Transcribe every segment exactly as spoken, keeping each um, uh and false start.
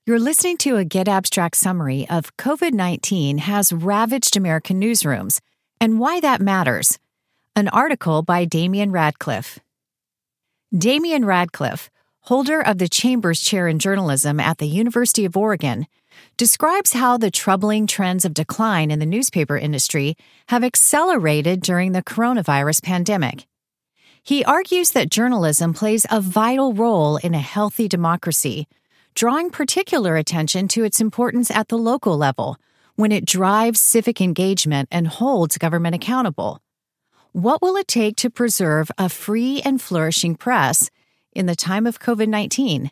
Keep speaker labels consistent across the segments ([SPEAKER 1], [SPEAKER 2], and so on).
[SPEAKER 1] You're listening to a Get Abstract summary of COVID nineteen has ravaged American newsrooms and why that matters. An article by Damian Radcliffe. Damian Radcliffe, holder of the Chambers Chair in Journalism at the University of Oregon, describes how the troubling trends of decline in the newspaper industry have accelerated during the coronavirus pandemic. He argues that journalism plays a vital role in a healthy democracy, drawing particular attention to its importance at the local level when it drives civic engagement and holds government accountable. What will it take to preserve a free and flourishing press in the time of COVID nineteen?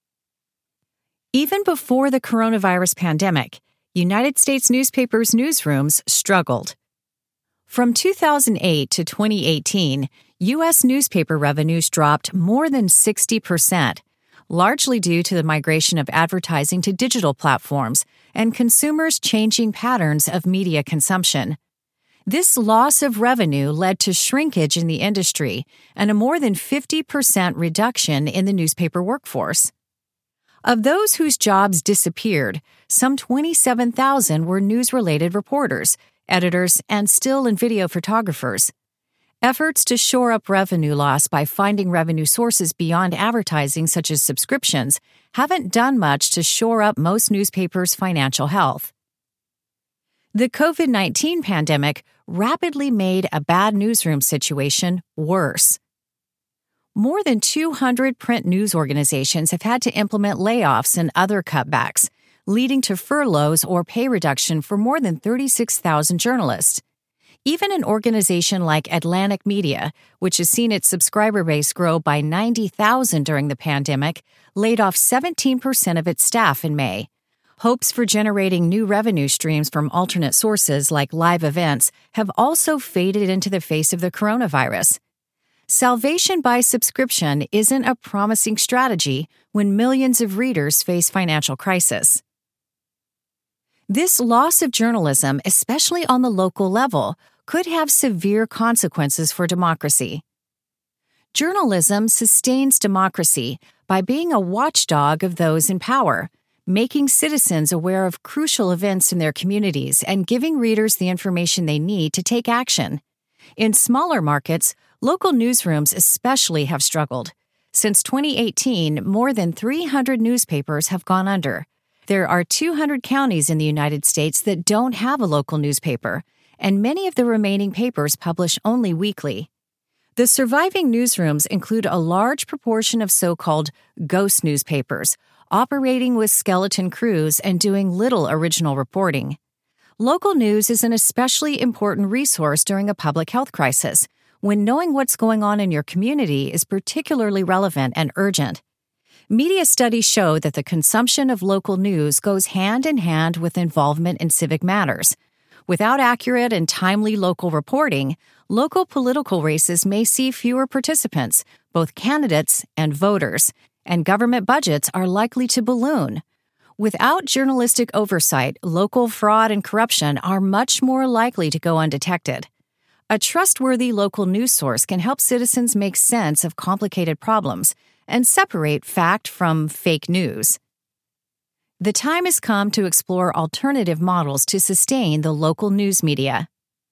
[SPEAKER 1] Even before the coronavirus pandemic, United States newspapers' newsrooms struggled. From two thousand eight to twenty eighteen, U S newspaper revenues dropped more than sixty percent, largely due to the migration of advertising to digital platforms and consumers' changing patterns of media consumption. This loss of revenue led to shrinkage in the industry and a more than fifty percent reduction in the newspaper workforce. Of those whose jobs disappeared, some twenty-seven thousand were news-related reporters, editors, and still and video photographers. Efforts to shore up revenue loss by finding revenue sources beyond advertising, such as subscriptions, haven't done much to shore up most newspapers' financial health. The COVID nineteen pandemic rapidly made a bad newsroom situation worse. More than two hundred print news organizations have had to implement layoffs and other cutbacks, leading to furloughs or pay reduction for more than thirty-six thousand journalists. Even an organization like Atlantic Media, which has seen its subscriber base grow by ninety thousand during the pandemic, laid off seventeen percent of its staff in May. Hopes for generating new revenue streams from alternate sources like live events have also faded into the face of the coronavirus. Salvation by subscription isn't a promising strategy when millions of readers face financial crisis. This loss of journalism, especially on the local level, could have severe consequences for democracy. Journalism sustains democracy by being a watchdog of those in power, making citizens aware of crucial events in their communities and giving readers the information they need to take action. In smaller markets, local newsrooms especially have struggled. Since twenty eighteen, more than three hundred newspapers have gone under. There are two hundred counties in the United States that don't have a local newspaper, and many of the remaining papers publish only weekly. The surviving newsrooms include a large proportion of so-called ghost newspapers, operating with skeleton crews and doing little original reporting. Local news is an especially important resource during a public health crisis, when knowing what's going on in your community is particularly relevant and urgent. Media studies show that the consumption of local news goes hand in hand with involvement in civic matters. Without accurate and timely local reporting, local political races may see fewer participants, both candidates and voters, and government budgets are likely to balloon. Without journalistic oversight, local fraud and corruption are much more likely to go undetected. A trustworthy local news source can help citizens make sense of complicated problems and separate fact from fake news. The time has come to explore alternative models to sustain the local news media.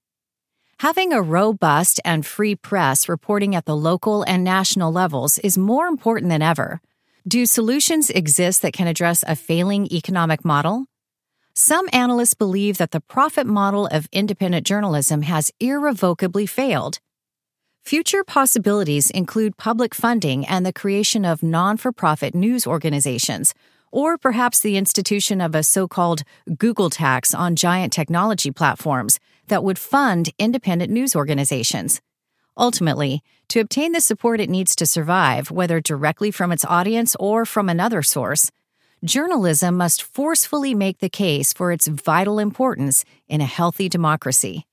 [SPEAKER 1] Having a robust and free press reporting at the local and national levels is more important than ever. Do solutions exist that can address a failing economic model? Some analysts believe that the profit model of independent journalism has irrevocably failed. Future possibilities include public funding and the creation of non-for-profit news organizations, or perhaps the institution of a so-called Google tax on giant technology platforms that would fund independent news organizations. Ultimately, to obtain the support it needs to survive, whether directly from its audience or from another source, journalism must forcefully make the case for its vital importance in a healthy democracy.